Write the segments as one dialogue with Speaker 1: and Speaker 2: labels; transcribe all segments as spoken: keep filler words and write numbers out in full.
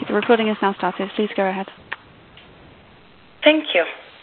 Speaker 1: The recording is now started. Please go ahead.
Speaker 2: Thank you.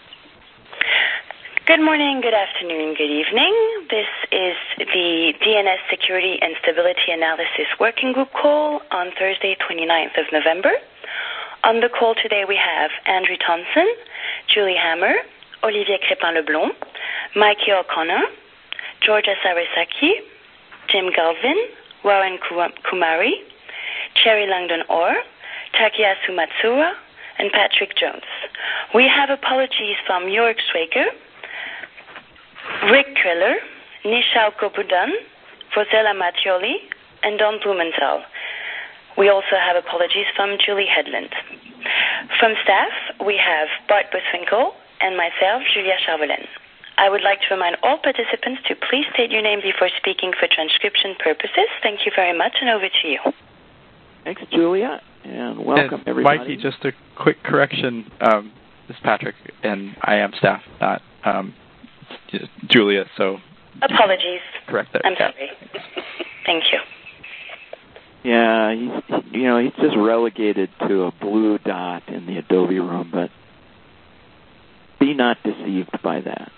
Speaker 2: Good morning, good afternoon, good evening. This is the D N S Security and Stability Analysis Working Group call on Thursday, twenty-ninth of November. On the call today we have Andrew Thompson, Julie Hammer, Olivier Crépin-Leblond, Mikey O'Connor, Georgia Sarasaki, Jim Galvin, Warren Kumari, Cherry Langdon-Orr, Takayasu Matsuura, and Patrick Jones. We have apologies from Jörg Schwager, Rick Kriller, Nishao Kobudan, Rosella Mattioli, and Don Blumenthal. We also have apologies from Julie Headland. From staff, we have Bart Buswinkle and myself, Julia Charvelin. I would like to remind all participants to please state your name before speaking for transcription purposes. Thank you very much, and over to you.
Speaker 3: Thanks, Julia, and welcome, and everybody.
Speaker 4: Mikey, just a quick correction. Um, this is Patrick, and I am staff, not um, Julia, so...
Speaker 2: Apologies.
Speaker 4: Correct that.
Speaker 2: I'm
Speaker 4: yeah.
Speaker 2: sorry. Thank you.
Speaker 3: Yeah, he's, you know, he's just relegated to a blue dot in the Adobe room, but be not deceived by that.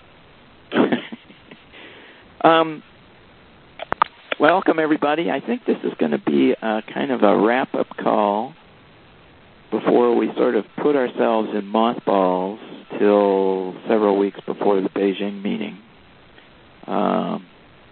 Speaker 3: um, welcome, everybody. I think this is going to be a kind of a wrap-up call before we sort of put ourselves in mothballs till several weeks before the Beijing meeting. Um,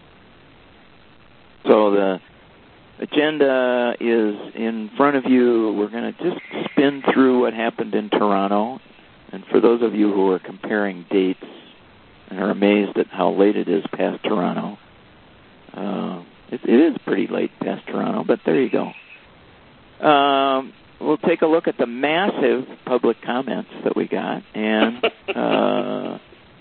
Speaker 3: so the agenda is in front of you. We're going to just spin through what happened in Toronto. And for those of you who are comparing dates and are amazed at how late it is past Toronto, uh, it, it is pretty late past Toronto, but there you go. Um, we'll take a look at the massive public comments that we got and uh,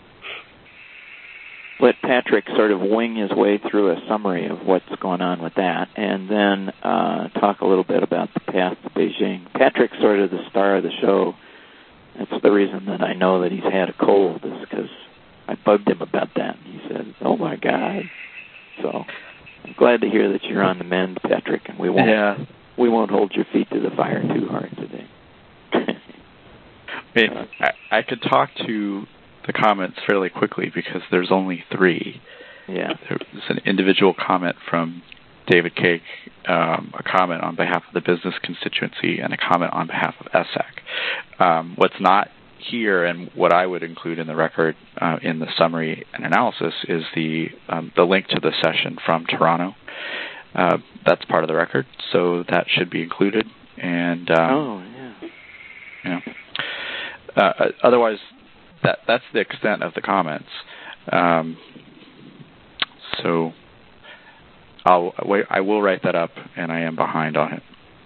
Speaker 3: let Patrick sort of wing his way through a summary of what's going on with that, and then uh, talk a little bit about the path to Beijing. Patrick's sort of the star of the show. That's the reason that I know that he's had a cold, is because I bugged him about that. And he said, "Oh my God!" So I'm glad to hear that you're on the mend, Patrick, and we won't
Speaker 4: yeah.
Speaker 3: we won't hold your feet to the fire too hard today.
Speaker 4: I, mean, I, I could talk to the comments fairly quickly because there's only three.
Speaker 3: Yeah.
Speaker 4: There's an individual comment from David Cake, um, a comment on behalf of the business constituency, and a comment on behalf of E S S A C. Um, what's not here, and what I would include in the record uh, in the summary and analysis, is the um, the link to the session from Toronto. Uh, that's part of the record, so that should be included. And um,
Speaker 3: oh yeah,
Speaker 4: you know, uh, otherwise, that that's the extent of the comments. Um, so. I'll wait, I will write that up, and I am behind on it.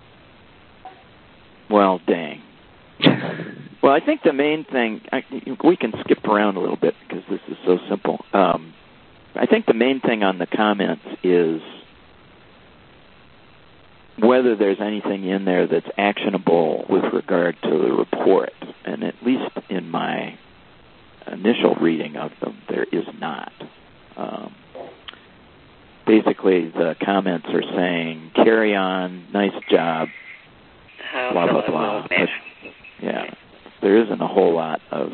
Speaker 3: Well, dang. Well, I think the main thing, I, we can skip around a little bit because this is so simple. Um, I think the main thing on the comments is whether there's anything in there that's actionable with regard to the report. And at least in my initial reading of them, there is not. Um, Basically, the comments are saying, carry on, nice job,
Speaker 2: Oh,
Speaker 3: blah, blah, blah. But, yeah, there isn't a whole lot of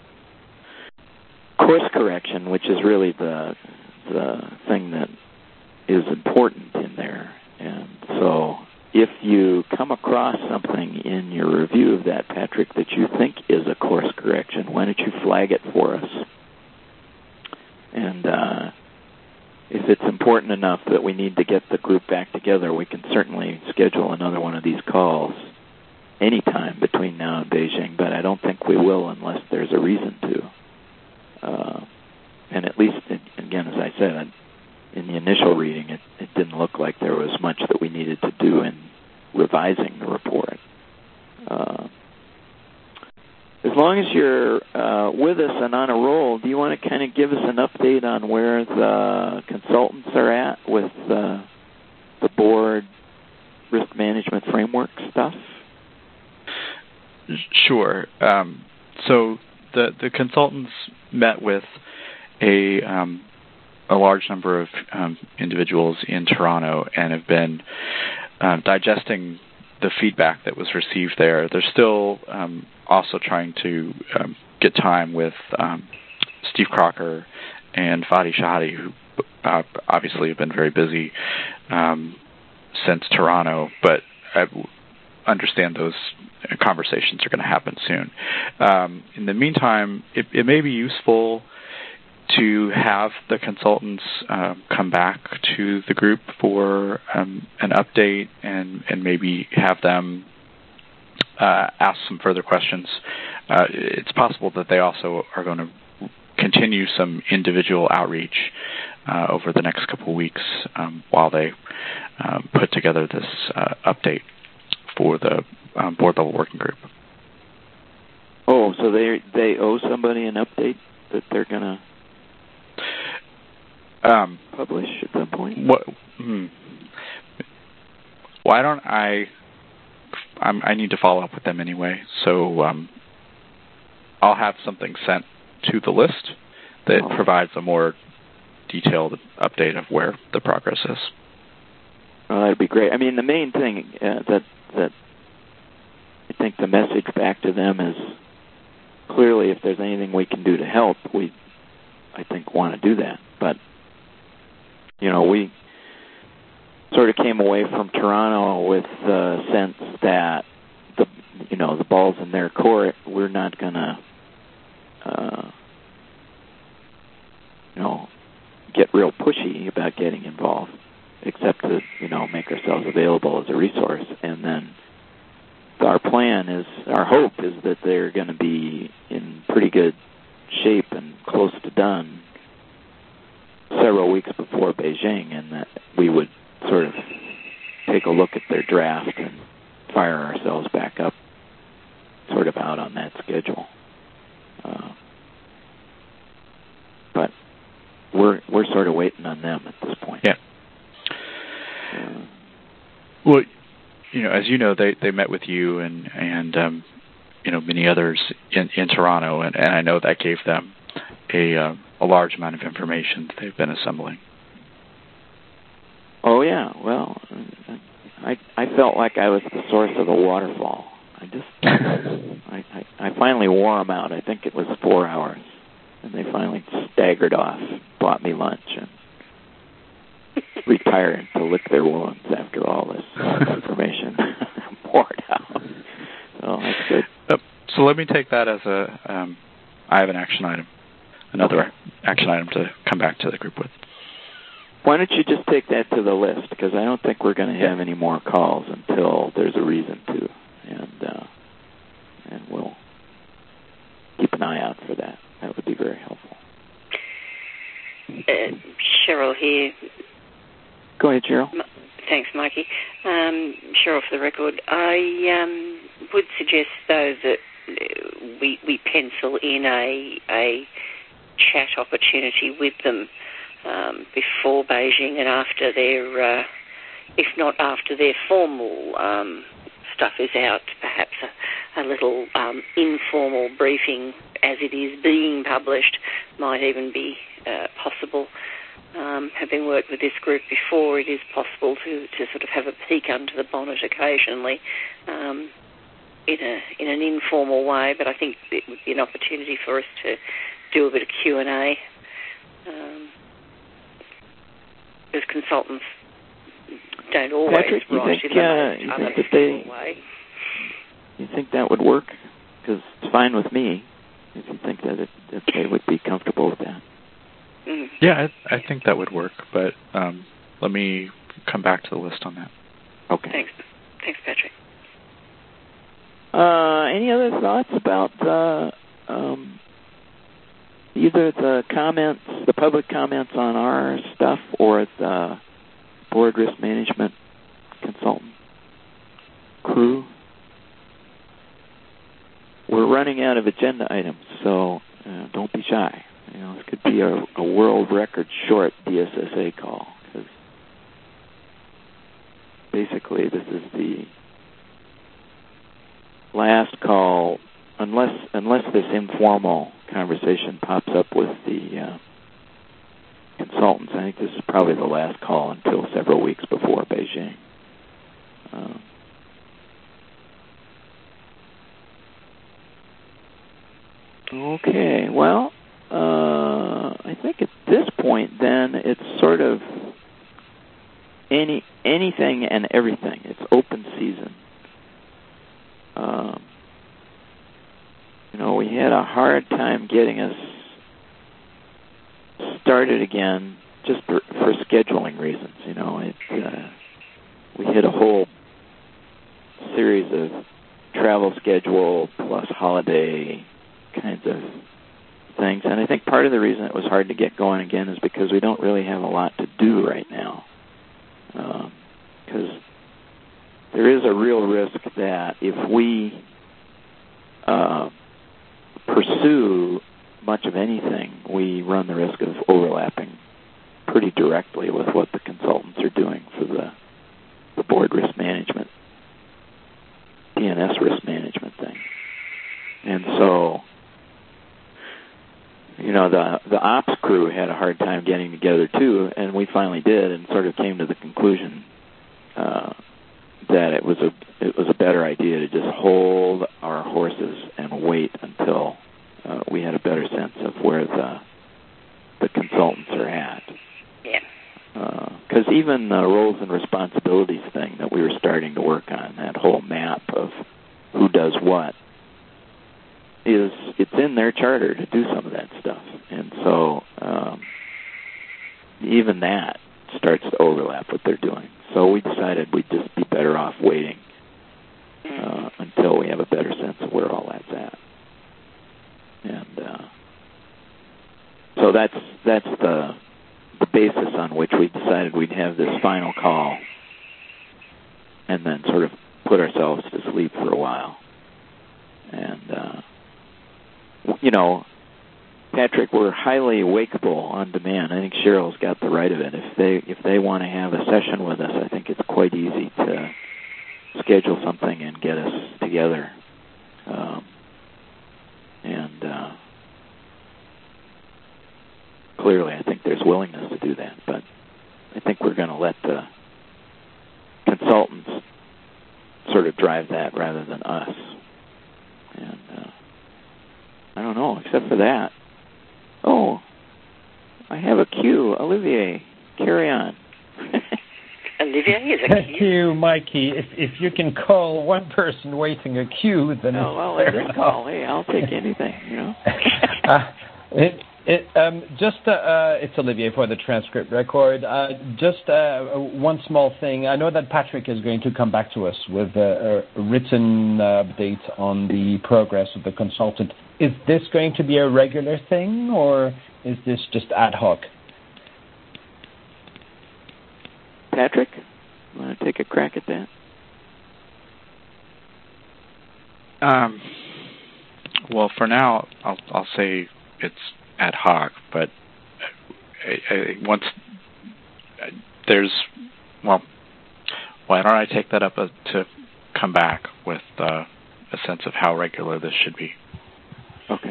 Speaker 3: course correction, which is really the the thing that is important in there. And so if you come across something in your review of that, Patrick, that you think is a course correction, why don't you flag it for us? And uh if it's important enough that we need to get the group back together, we can certainly schedule another one of these calls anytime between now and Beijing, but I don't think we will unless there's a reason to. Uh, and at least, again, as I said, in the initial reading, it, it didn't look like there was much that we needed to do in revising the report. Uh, As long as you're uh, with us and on a roll, do you want to kind of give us an update on where the consultants are at with uh, the board risk management framework stuff?
Speaker 4: Sure. Um, so the the consultants met with a um, a large number of um, individuals in Toronto and have been um, digesting the feedback that was received there. They're still um, also trying to um, get time with um, Steve Crocker and Fadi Shahadi, who uh, obviously have been very busy um, since Toronto, but I understand those conversations are going to happen soon. Um, in the meantime, it, it may be useful to have the consultants uh, come back to the group for um, an update and, and maybe have them uh, ask some further questions. Uh, it's possible that they also are going to continue some individual outreach uh, over the next couple of weeks um, while they um, put together this uh, update for the um, board-level working group.
Speaker 3: Oh, so they they owe somebody an update that they're going to Um, publish at some point?
Speaker 4: What? Hmm. Why don't I? I'm, I need to follow up with them anyway, so um, I'll have something sent to the list that oh. provides a more detailed update of where the progress is.
Speaker 3: Oh, that'd be great. I mean, the main thing uh, that that I think the message back to them is clearly, if there's anything we can do to help, we I think want to do that, but. You know, we sort of came away from Toronto with the sense that the, you know, the ball's in their court. We're not going to, uh, you know, get real pushy about getting involved, except to, you know, make ourselves available as a resource. And then our plan is, our hope is that they're going to be in pretty good shape and close to done several weeks before Beijing, and that we would sort of take a look at their draft and fire ourselves back up sort of out on that schedule. Uh, but we're we're sort of waiting on them at this point.
Speaker 4: Yeah. Uh, well, you know, as you know, they, they met with you and, and um, you know, many others in, in Toronto, and, and I know that gave them a uh, a large amount of information that they've been assembling.
Speaker 3: Oh yeah, well, I I felt like I was the source of the waterfall. I just I, I I finally wore them out. I think it was four hours, and they finally staggered off, bought me lunch, and retired to lick their wounds after all this information poured out. So that's good.
Speaker 4: Uh, so let me take that as a um, I have an action item. Another okay. action item to come back to the group with.
Speaker 3: Why don't you just take that to the list? Because I don't think we're going to have any more calls until there's a reason to, and uh, and we'll keep an eye out for that. That would be very helpful.
Speaker 5: Uh, Cheryl here.
Speaker 3: Go ahead, Cheryl.
Speaker 5: M- thanks, Mikey. Um, Cheryl, for the record, I um, would suggest though that we we pencil in a a chat opportunity with them um, before Beijing and after their, uh, if not after their formal um, stuff is out, perhaps a, a little um, informal briefing as it is being published might even be uh, possible. Um, having worked with this group before, it is possible to, to sort of have a peek under the bonnet occasionally um, in a in an informal way, but I think it would be an opportunity for us to do a bit of Q and A. Um, because consultants don't always
Speaker 3: Patrick, you
Speaker 5: write
Speaker 3: think,
Speaker 5: in
Speaker 3: uh,
Speaker 5: the
Speaker 3: you
Speaker 5: most
Speaker 3: think that they,
Speaker 5: way.
Speaker 3: You think that would work? Because it's fine with me if you think that, it, that they would be comfortable with that.
Speaker 5: Mm.
Speaker 4: Yeah, I, I think that would work, but um, let me come back to the list on that.
Speaker 3: Okay.
Speaker 5: Thanks. Thanks, Patrick.
Speaker 3: Uh, any other thoughts about uh, um, either the comments, the public comments on our stuff, or the board risk management consultant crew? We're running out of agenda items, so uh, don't be shy. You know, this could be a, a world record short D S S A call, because basically this is the last call, unless unless this informal conversation pops up with the uh, consultants. I think this is probably the last call until several weeks before Beijing. Um, Okay, well, uh, I think at this point, then, it's sort of any anything and everything. It's open season. Um, you know, we had a hard time getting us started again just for, for scheduling reasons. You know, it, uh, we hit a whole series of travel schedule plus holiday kinds of things. And I think part of the reason it was hard to get going again is because we don't really have a lot to do right now. Because um, there is a real risk that if we uh, pursue much of anything, we run the risk of overlapping pretty directly with what the consultants are doing for the, the board risk management, D N S risk management thing. And so, you know, the the ops crew had a hard time getting together too, and we finally did, and sort of came to the conclusion uh, that it was a it was a better idea to just hold our horses and wait until uh, we had a better sense of where the the consultants are at.
Speaker 5: Yeah.
Speaker 3: Because uh, even the roles and responsibilities thing that we were starting to work on, that whole map of who does what, is it's in their charter to do some of that stuff. And so um, even that starts to overlap what they're doing. So we decided we'd just be better off waiting uh, until we have a better sense of where all that's at. And uh, so that's that's the the basis on which we decided we'd have this final call and then sort of put ourselves to sleep for a while. And, uh, you know, Patrick, we're highly awakeable on demand. I think Cheryl's got the right of it. If they if they want to have a session with us, I think it's quite easy to schedule something and get us together. Um, and uh, clearly, I think there's willingness to do that. But I think we're going to let the consultants sort of drive that rather than us. And uh, I don't know, except for that. Oh, I have a cue. Olivier, carry on.
Speaker 5: Olivier is a
Speaker 6: Thank you, Mikey. If if you can call one person waiting a queue, then
Speaker 3: oh,
Speaker 6: it's
Speaker 3: well, let them call. Hey, I'll take anything, you know.
Speaker 6: uh, it, it, um, just uh, uh, it's Olivier for the transcript record. Uh, just uh, one small thing. I know that Patrick is going to come back to us with a, a written uh, update on the progress of the consultant. Is this going to be a regular thing, or is this just ad hoc?
Speaker 3: Patrick, want to take a crack at that?
Speaker 4: Um, well, for now, I'll, I'll say it's ad hoc, but I, I, once there's, well, why don't I take that up uh, to come back with uh, a sense of how regular this should be?
Speaker 3: Okay.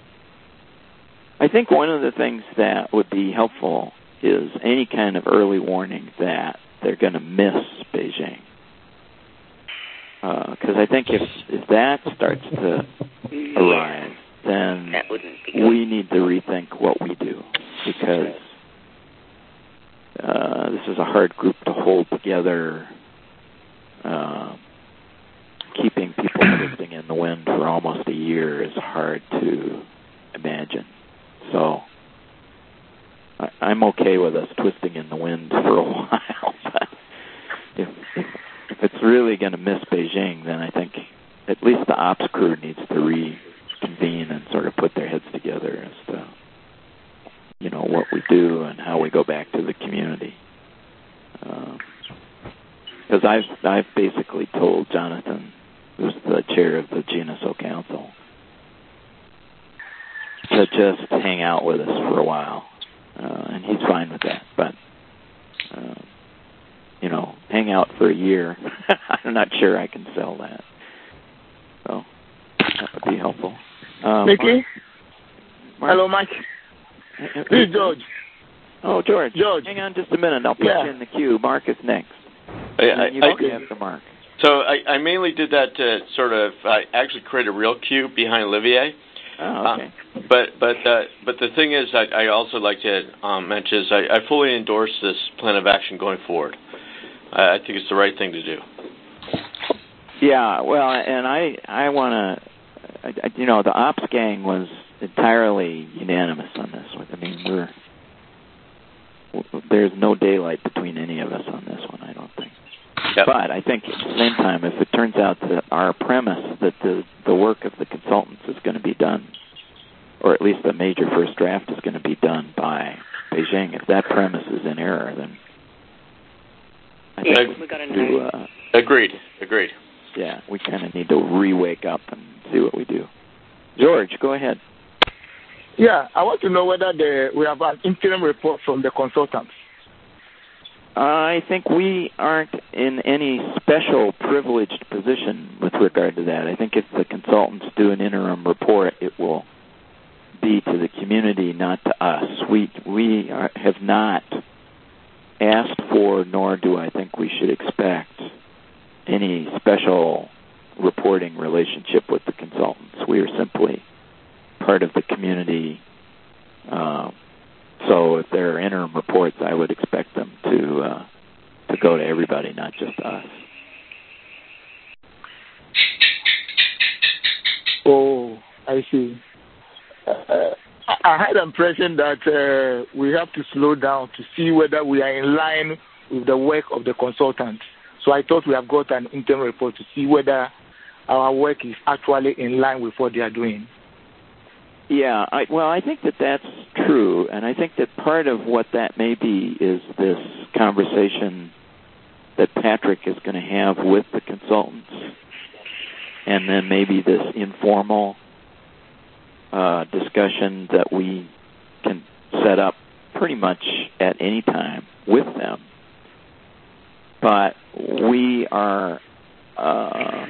Speaker 3: I think one of the things that would be helpful is any kind of early warning that they're going to miss Beijing. Because uh, I think if, if that starts to
Speaker 5: yeah.
Speaker 3: arise, then
Speaker 5: that wouldn't be good.
Speaker 3: We need to rethink what we do. Because uh, this is a hard group to hold together. Uh, keeping people twisting in the wind for almost a year is hard to imagine. So I, I'm okay with us twisting in the wind for a while. But if, if, if it's really going to miss Beijing, then I think at least the ops crew needs to reconvene and sort of put their heads together as to, you know, what we do and how we go back to the community. Because uh, I've I've basically told Jonathan, who's the chair of the G N S O Council, to just hang out with us for a while, uh, and he's fine with that. But uh, you know, hang out for a year, I'm not sure I can sell that. So that would be helpful. Um,
Speaker 7: Mickey?
Speaker 3: Mark?
Speaker 7: Hello, Mike. This is George.
Speaker 3: Oh, George.
Speaker 7: George.
Speaker 3: Hang on just a minute. I'll put
Speaker 7: yeah.
Speaker 3: you in the queue. Mark is next.
Speaker 8: I, I,
Speaker 3: you
Speaker 8: I,
Speaker 3: can after Mark.
Speaker 8: So I, I mainly did that to sort of uh, actually create a real queue behind Olivier.
Speaker 3: Oh, okay.
Speaker 7: Uh, but but uh, but the thing is, I, I also like to um, mention is I, I fully endorse this plan of action going forward. I, I think it's the right thing to do.
Speaker 3: Yeah, well, and I I want to, you know, the ops gang was entirely unanimous on this one. I mean, we're there's no daylight between any of us on this one, I don't think. Yep. But I think at the same time, if it turns out that our premise that the, the work of the consultants is going to be done, or at least the major first draft is going to be done by Beijing, if that premise is in error, then I
Speaker 5: yeah,
Speaker 3: think
Speaker 5: we got to
Speaker 3: to,
Speaker 5: know.
Speaker 3: uh,
Speaker 7: Agreed. Agreed.
Speaker 3: Yeah, we kind of need to re-wake up and see what we do. George, go ahead.
Speaker 8: Yeah, I want to know whether the, we have an interim report from the consultants.
Speaker 3: I think we aren't in any special privileged position with regard to that. I think if the consultants do an interim report, it will be to the community, not to us. We we are, have not asked for, nor do I think we should expect, any special reporting relationship with the consultants. We are simply part of the community. Uh, so if there are interim reports, I would expect them to uh, to go to everybody, not just us.
Speaker 8: Oh, I see. Uh, I had the impression that uh, we have to slow down to see whether we are in line with the work of the consultants. So I thought we have got an interim report to see whether our work is actually in line with what they are doing.
Speaker 3: Yeah, I, well, I think that that's true, and I think that part of what that may be is this conversation that Patrick is going to have with the consultants, and then maybe this informal uh, discussion that we can set up pretty much at any time with them. But we are uh,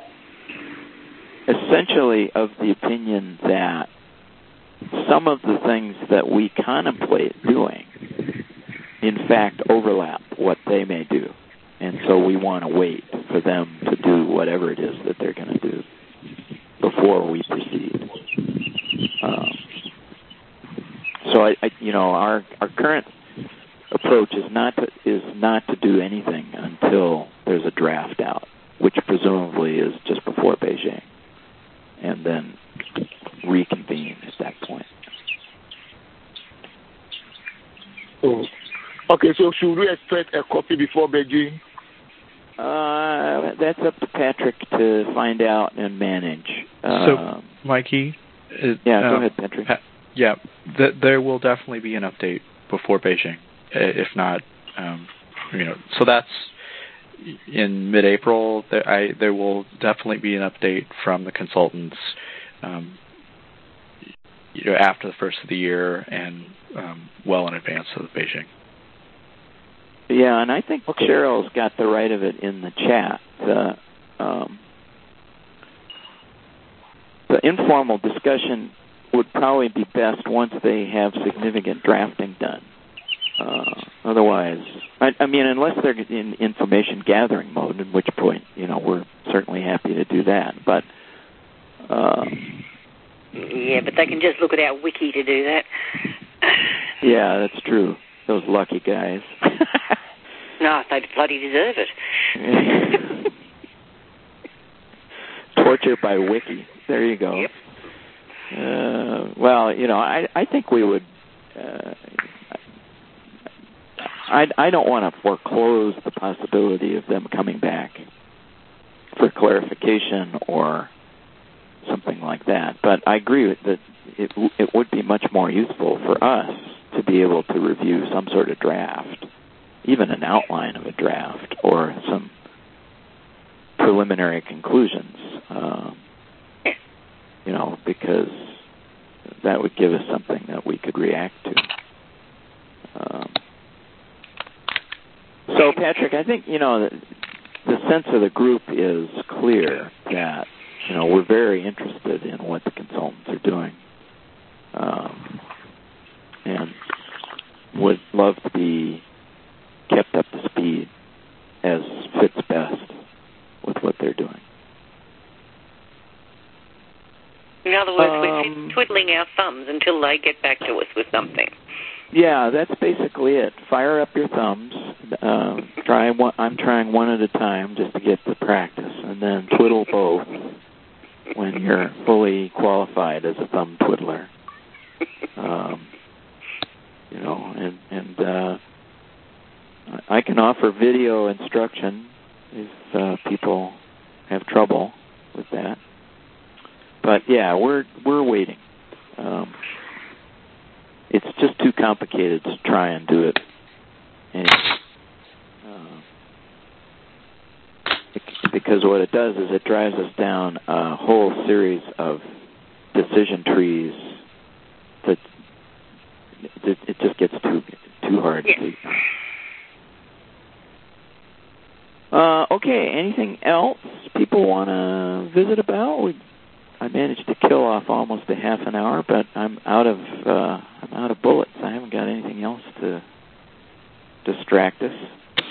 Speaker 3: essentially of the opinion that some of the things that we contemplate doing, in fact, overlap what they may do. And so we want to wait for them to do whatever it is that they're going to do before we proceed. Um, so, I, I, you know, our our current approach is not to, is not to do anything until there's a draft out, which presumably is just before Beijing, and then reconvene at that point.
Speaker 8: Oh. Okay, so should we expect a copy before Beijing?
Speaker 3: Uh, that's up to Patrick to find out and manage.
Speaker 4: So,
Speaker 3: um,
Speaker 4: Mikey? Uh,
Speaker 3: yeah, go
Speaker 4: um,
Speaker 3: ahead, Patrick.
Speaker 4: Pa- yeah, th- there will definitely be an update before Beijing. If not, um, you know, so that's in mid-April. There, I, there will definitely be an update from the consultants, um, you know, after the first of the year and um, well in advance of Beijing.
Speaker 3: Yeah, and I think okay. Cheryl's got the right of it in the chat. The, um, the informal discussion would probably be best once they have significant drafting done. Uh, otherwise, I, I mean, unless they're in information gathering mode, at which point, you know, we're certainly happy to do that. But um,
Speaker 5: yeah, but they can just look at our wiki to do that.
Speaker 3: Yeah, that's true. Those lucky guys.
Speaker 5: No, they bloody deserve it.
Speaker 3: Torture by wiki. There you go.
Speaker 5: Yep.
Speaker 3: Uh, well, you know, I I think we would. Uh, I I don't want to foreclose the possibility of them coming back for clarification or something like that. But I agree with that. It it would be much more useful for us to be able to review some sort of draft, even an outline of a draft or some preliminary conclusions. Um, you know, because that would give us something that we could react to. Um, so, Patrick, I think, you know, the, the sense of the group is clear that, you know, we're very interested in what the consultants are doing, um, and would love to be kept up to speed as fits best with what they're doing.
Speaker 5: In other words,
Speaker 3: uh,
Speaker 5: we're um, twiddling our thumbs until they get back to us with something.
Speaker 3: Yeah, that's basically it. Fire up your thumbs. Uh, try one, I'm trying one at a time just to get the practice, and then twiddle both when you're fully qualified as a thumb twiddler. Um, you know, and, and uh, I can offer video instruction if uh, people have trouble with that. But yeah, we're we're waiting. Um, it's just too complicated to try and do it anyway. Uh, because what it does is it drives us down a whole series of decision trees that it, it just gets too too hard
Speaker 5: yeah.
Speaker 3: to do. Uh, okay, anything else people want to visit about? We, I managed to kill off almost a half an hour, but I'm out of uh, I'm out of bullets. I haven't got anything else to distract us.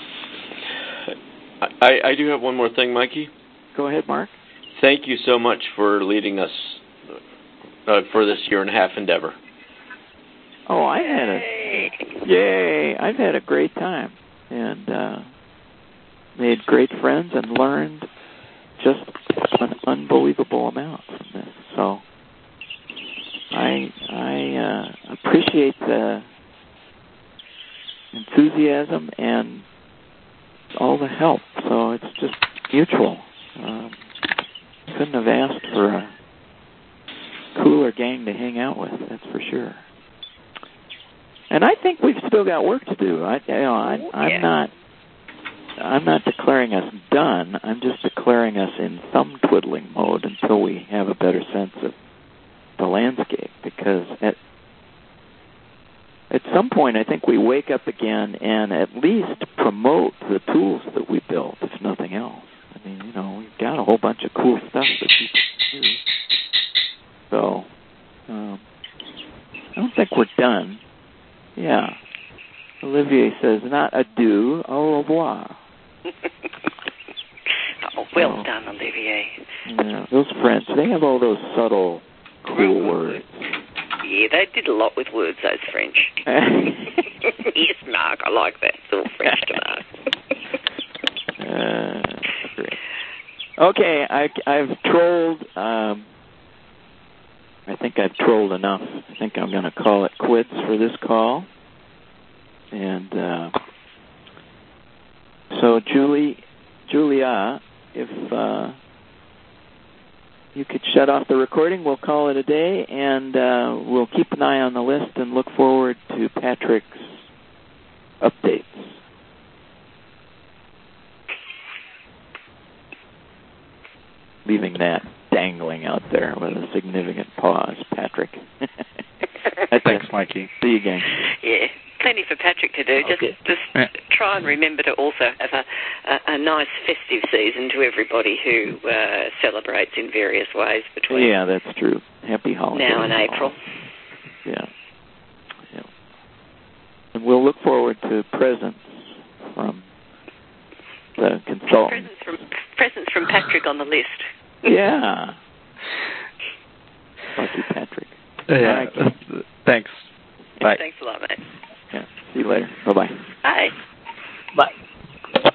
Speaker 7: I, I do have one more thing, Mikey.
Speaker 3: Go ahead, Mark.
Speaker 7: Thank you so much for leading us uh, for this year and a half endeavor.
Speaker 3: Oh, I had a yay! I've had a great time and uh, made great friends and learned just an unbelievable amount from this. So I I uh, appreciate the enthusiasm and all the help. So it's just mutual. Um, couldn't have asked for a cooler gang to hang out with. That's for sure. And I think we've still got work to do. I, you know, I, I'm
Speaker 5: yeah.
Speaker 3: not. I'm not declaring us done. I'm just declaring us in thumb twiddling mode until we have a better sense of the landscape. Because at at some point, I think we wake up again and at least promote the tools that we built, if nothing else. I mean, you know, we've got a whole bunch of cool stuff that people can do. So, um, I don't think we're done. Yeah. Olivier says, not adieu, au revoir.
Speaker 5: Oh, well
Speaker 3: oh.
Speaker 5: done, Olivier.
Speaker 3: Yeah, those French, they have all those subtle, cool words.
Speaker 5: Yeah, they did a lot with words, those French. Yes, Mark, I like that. It's all French to Mark.
Speaker 3: uh, great. Okay, I, I've trolled, um, I think I've trolled enough. I think I'm going to call it quits for this call. And uh, so, Julie, Julia, if uh, you could shut off the recording, we'll call it a day, and uh, we'll keep an eye on the list and look forward to Patrick's updates. Leaving that dangling out there with a significant pause, Patrick.
Speaker 4: Thanks, Mikey.
Speaker 3: See you again.
Speaker 5: Yeah, plenty for Patrick to do.
Speaker 3: Okay.
Speaker 5: Just, just
Speaker 4: yeah.
Speaker 5: try and remember to also have a, a, a nice festive season to everybody who uh, celebrates in various ways between
Speaker 3: yeah, that's true. Happy holidays.
Speaker 5: now and April.
Speaker 3: Yeah. yeah. And we'll look forward to presents from the consultant.
Speaker 5: Presents from, presents from Patrick on the list.
Speaker 3: Yeah. Lucky Patrick.
Speaker 4: Yeah.
Speaker 3: Right.
Speaker 4: Thanks. Bye.
Speaker 5: Thanks a lot, mate.
Speaker 3: Yeah. See you later. Bye-bye.